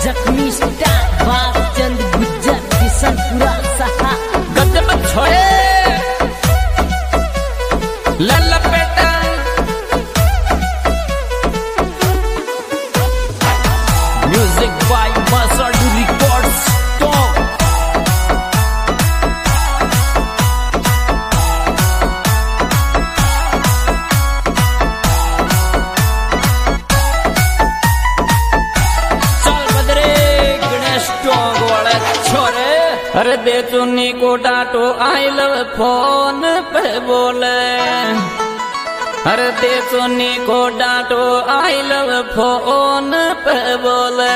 जख्मी स्टार बागचंद गुज्जर किशनपुरा सहा गजब छोड़े लल्ला बेटा म्यूजिक बाय मसाडू रिकॉर्ड्स टॉप अरे दे चुन्नी को डांटो आई लव फोन पे बोले। अरे दे चुन्नी को डांटो आई लव फोन पे बोले।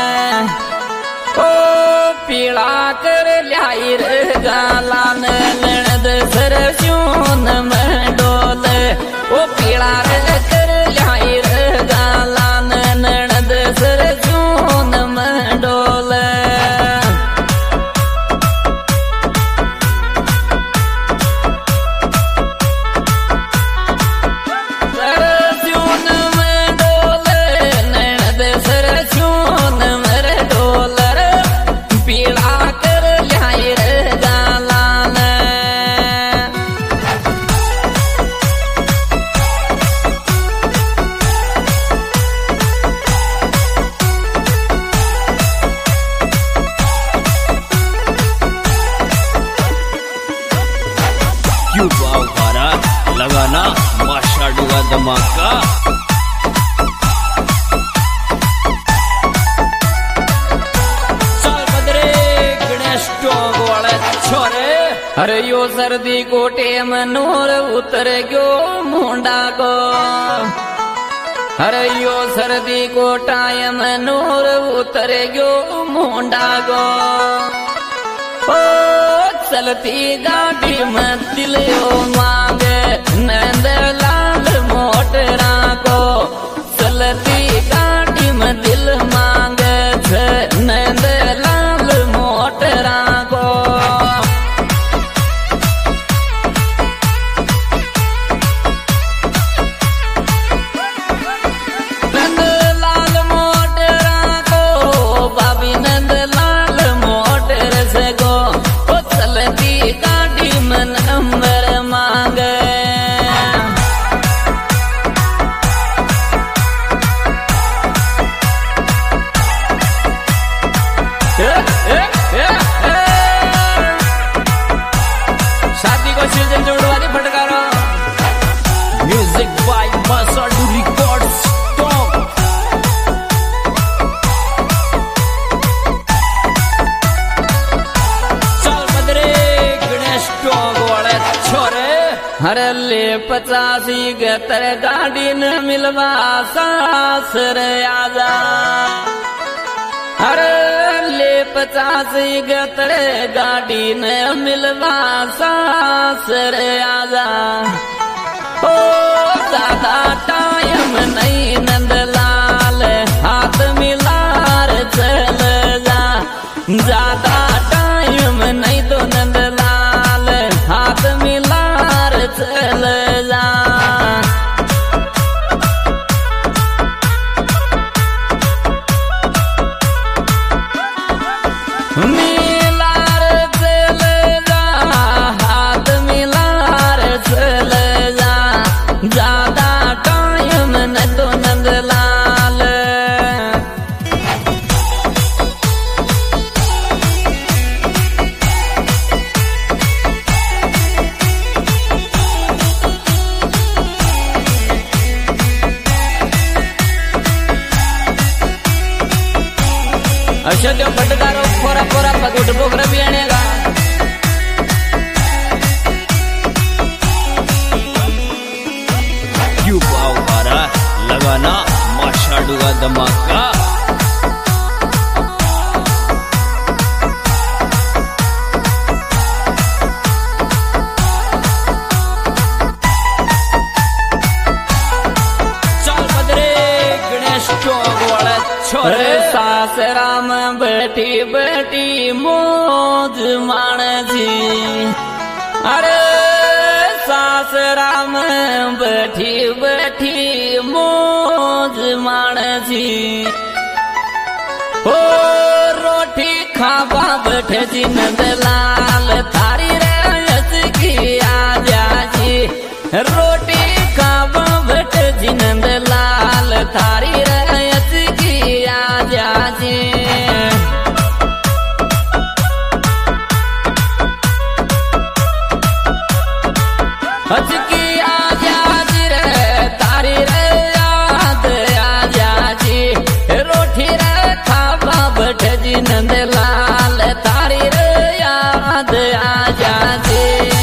ओ पीड़ा कर लाई रे गालान लड़ सर चून में डोले। ओ पीड़ा रे कर लाई रे गालान लड़ सर चून में डोले। लगाना माशाडू का धमाका। चल बदरे गणेश टोंग वाले छोरे। अरे यो सर्दी को टेम नूर उतर गयो मुंडा को। अरे यो सर्दी को टाइम नूर उतर गयो मुंडा को। ओ चलती गाड़ी में दिल यो मांगे नंद लाल मोटरा को। चलती गाड़ी में दिल मांगे नंद लाल मोटरा को। नंद लाल मोटरा को बाबी नंद लाल मोटर से गो। चलती गाड़ी में नंबर मांगे। शादी को सीजन जोड़वानी फटकारो। Music by मसाडू records top. अरे ले 85 गतर गाड़ी न मिलवा सासर आजा। अरे ले 85 गतर गाड़ी न मिलवा सासर आजा। ओ ज्यादा टाइम नहीं नंदलाल हाथ मिलार चल जा। ज्यादा टाइम नहीं तो नंदलाल हाथ मिलार चल जा। मिलार चल जा हाथ मिलार चल जा। ज्यादा टाइम न तो नंदलाल। अशा त्यो फटकारो पोरा पोरा पगुट बोकर भी आनेगा। क्यों पाओ पारा लगाना माशाडू का धमाका। चल बदरे गणेश टोंग वाले छोरे। सासरा में बैठी बैठी मौज माने जी। अरे सासरा में बैठी बैठी मौज माने जी। ओ रोटी खावा बैठे जी नंदलाल थारी रस की आजा जी रोटी खावा बैठे जी नंदलाल थारी रस की आजा जी हज की आजा जी रे तारी रे याद आजा जी रोटी रे खावा बैठे जी नंदलाल तारी रे याद आजा जी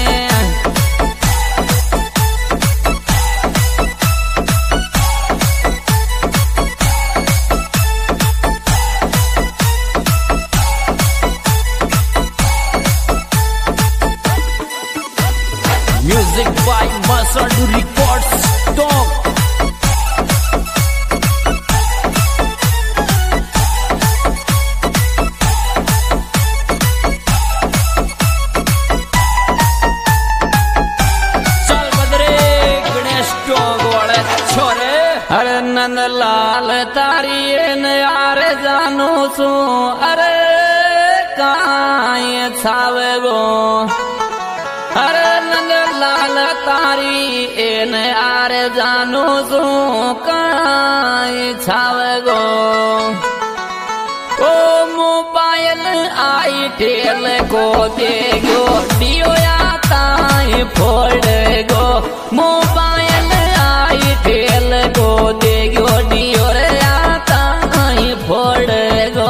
Music by Masadu Records Talk चल बदरे गणेश टोग वाले छोरे अरे नंदलाल तारी यार जानो सू अरे काए छावे गो अरे नंदलाल तारी एन यार जानो सो काई छावे गो ओ मोबाइल आई टेल को देगो डियो या ताई फोड़ गो मोबाइल आई टेल को देगो डियो या ताई फोड़ गो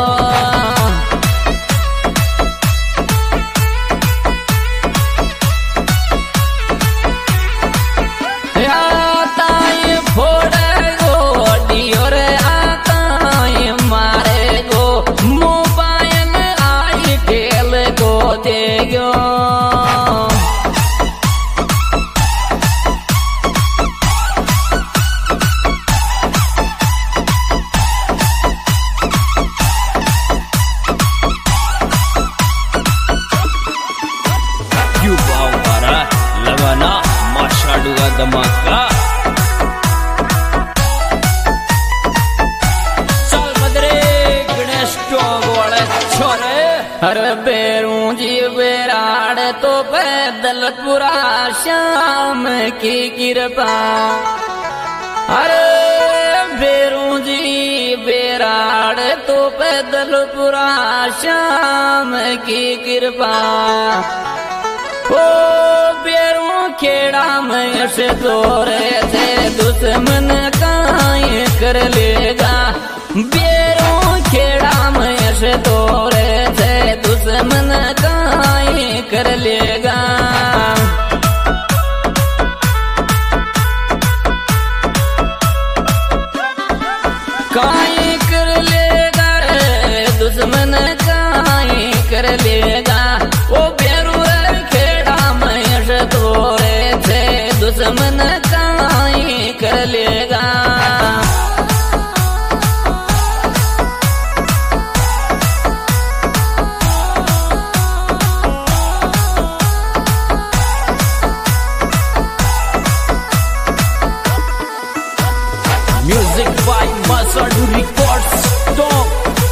धमाका चल बदरे गणेश टोग वाले छोरे अरे बेरू जी बेराड़ तो पैदलपुरा श्याम की कृपा अरे बेरू जी बेराड़ तो पैदलपुरा श्याम की कृपा ओ बेरू खेड़ा में से तोरे से दुश्मन काए कर लेगा बेरू खेड़ा में से तोरे से दुश्मन काए कर लेगा काए कर लेगा रे दुश्मन काए कर लेगा ओ बेरू तोरे थे दुश्मन काई कर लेगा Music by Masadu Records Talk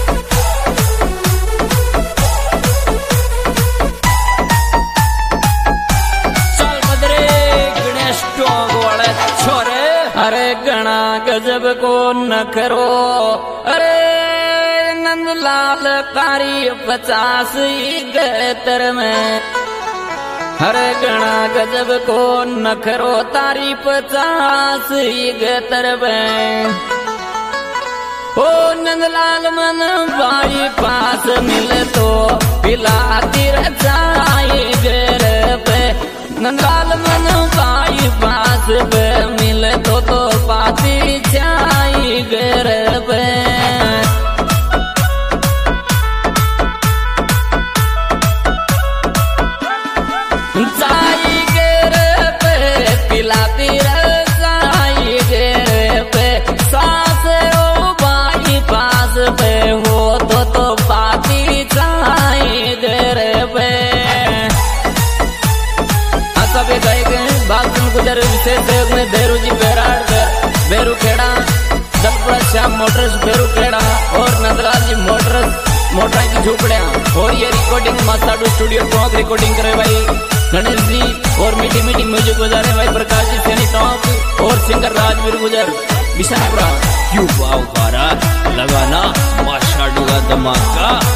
अरे गणा गजब को न करो अरे नंदलाल कारी 50 गतर में अरे गणा गजब को न करो तारी 50 गतर में ओ नंदलाल मन भाई पास मिले तो पिलाती रचाई घर पे नंदलाल मन भाई पास पे मिले तो पाती चाई घर पे चाई घर पे पिलाती रचाई घर पे सास ओ भाई पास पे हो तो पाती चाई घर पे सभी गए बागुन गुजर विशेष में बेरू जी बेराड़ बेरू खेड़ा दलपुरा श्याम मोटर्स बेरू खेड़ा और नंदलाल जी मोटर मोटरा की झोपड़िया। और ये recording master studio talk recording करे भाई गणेश जी। और मीठी मीठी म्यूजिक बजा रहे भाई प्रकाश जी सैनी टॉक और सिंगर राजवीर गुजर बिशनपुरा। क्यों वाव बारा लगाना माशाल्लाह धमाका।